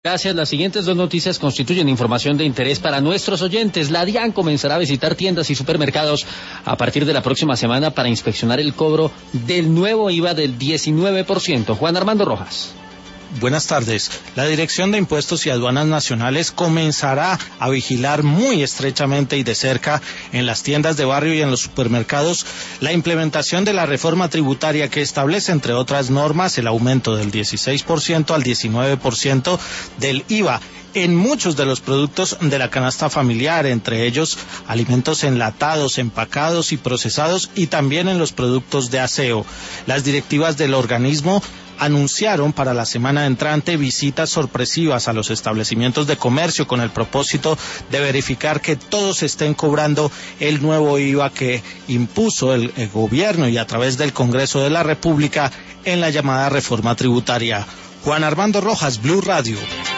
Gracias. Las siguientes dos noticias constituyen información de interés para nuestros oyentes. La DIAN comenzará a visitar tiendas y supermercados a partir de la próxima semana para inspeccionar el cobro del nuevo IVA del 19%. Juan Armando Rojas. Buenas tardes. La Dirección de Impuestos y Aduanas Nacionales comenzará a vigilar muy estrechamente y de cerca en las tiendas de barrio y en los supermercados la implementación de la reforma tributaria que establece, entre otras normas, el aumento del 16% al 19% del IVA en muchos de los productos de la canasta familiar, entre ellos alimentos enlatados, empacados y procesados, y también en los productos de aseo. Las directivas del organismo anunciaron para la semana entrante visitas sorpresivas a los establecimientos de comercio con el propósito de verificar que todos estén cobrando el nuevo IVA que impuso el gobierno y a través del Congreso de la República en la llamada reforma tributaria. Juan Armando Rojas, Blue Radio.